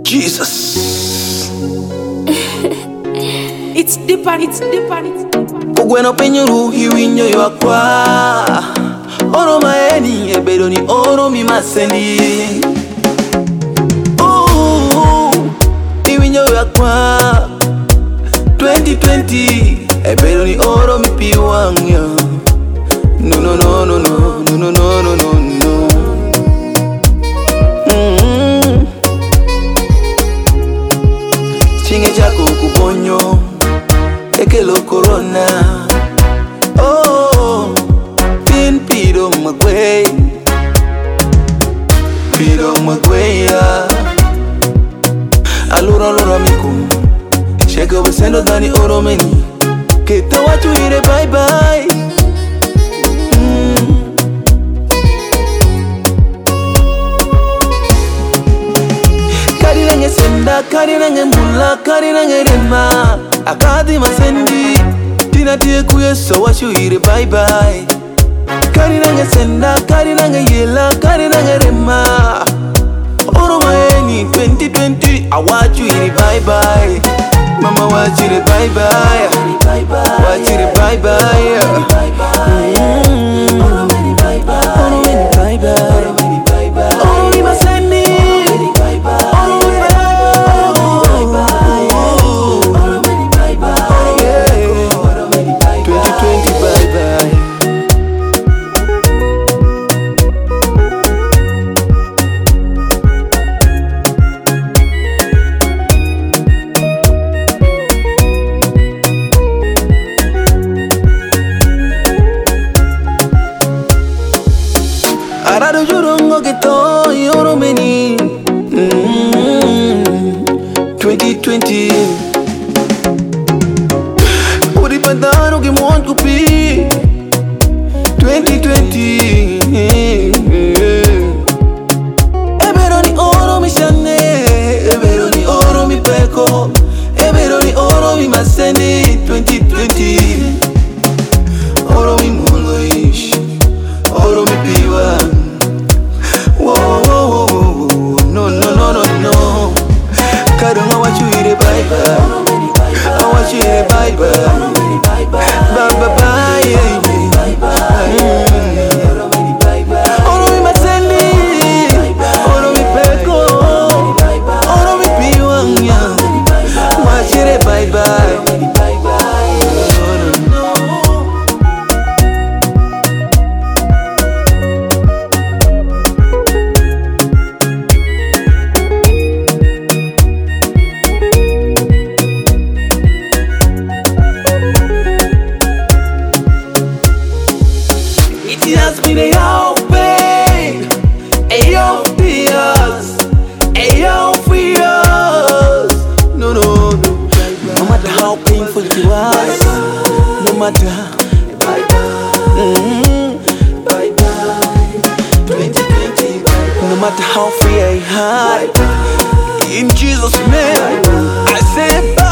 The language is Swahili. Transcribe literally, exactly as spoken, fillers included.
Jesus. It's deeper, it's deeper, it's deeper. Ugweno penyuru hiwinyo yakwa. Oro maeni ebedo ni oro mi masendi. Ooh, hiwinyo yakwa. twenty twenty ebedo ni oro mi piwangya. No no no no no no no no no no no. Mm. Chinge chako kuponyo ekelo corona. Oh, pin pido magwe, pido magwe ya. Alura alura miku, shake over sendo dani oro meni. Keta wachu ire bye bye. Mm. Kari nange senda, kari nange mula, kari nange rema. Akadi masendi, tina tie kuye so wachu ire bye bye. Kari nange senda, kari nange yela, kari nange rema. Oro maeni twenty twenty, awachu ire bye bye. Mama wachu ire bye bye, wachu ire bye bye. Mm. Oro meni bye bye, oro meni bye bye. Oro mi masendi, oro mi bye bye. twenty twenty bye bye. Arado jurongo keto yoro meni. twenty twenty. Uri pantano que mon kupi. twenty twenty. Ebero ni oro mi shane, ebero ni oro mi peko, ebero ni oro mi masendi. twenty twenty. Oro mi muloish, oro mi piwa. Whoa, whoa, whoa, whoa, no, no, no, no, no. Karunga wachu ire bye bye. I want you to bye bye. Bye bye bye. Oro mi masendi, oro mi peko, oro mi piwanya. Want you to bye bye. It has been a young pain, a young fears, a young fears. No, no, no. No matter how painful it was, no matter. Mm-hmm. twenty twenty. No matter how free I had, in Jesus' name, I say bye.